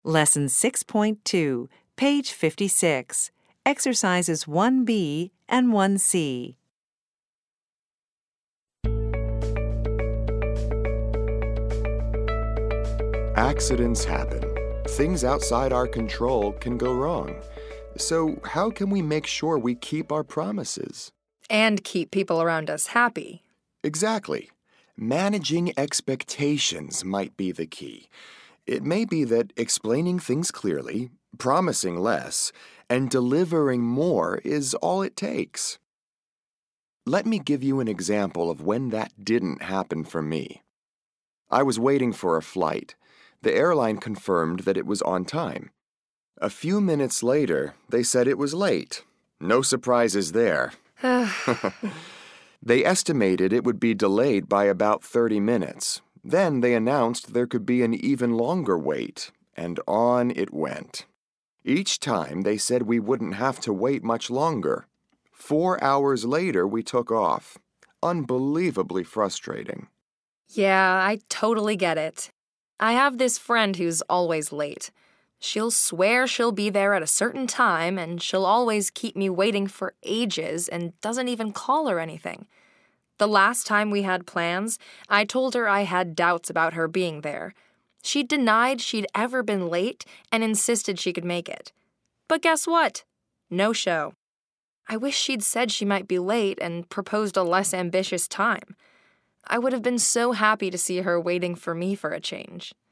Lesson 6.2, page 56. Exercises 1B and 1C. Accidents happen. Things outside our control can go wrong. So how can we make sure we keep our promises? And keep people around us happy. Exactly. Managing expectations might be the key. It may be that explaining things clearly, promising less, and delivering more is all it takes. Let me give you an example of when that didn't happen for me. I was waiting for a flight. The airline confirmed that it was on time. A few minutes later, they said it was late. No surprises there. They estimated it would be delayed by about 30 minutes. Then they announced there could be an even longer wait, and on it went. Each time they said we wouldn't have to wait much longer. 4 hours later, we took off. Unbelievably frustrating. Yeah, I totally get it. I have this friend who's always late. She'll swear she'll be there at a certain time, and she'll always keep me waiting for ages and doesn't even call or anything. The last time we had plans, I told her I had doubts about her being there. She denied she'd ever been late and insisted she could make it. But guess what? No show. I wish she'd said she might be late and proposed a less ambitious time. I would have been so happy to see her waiting for me for a change.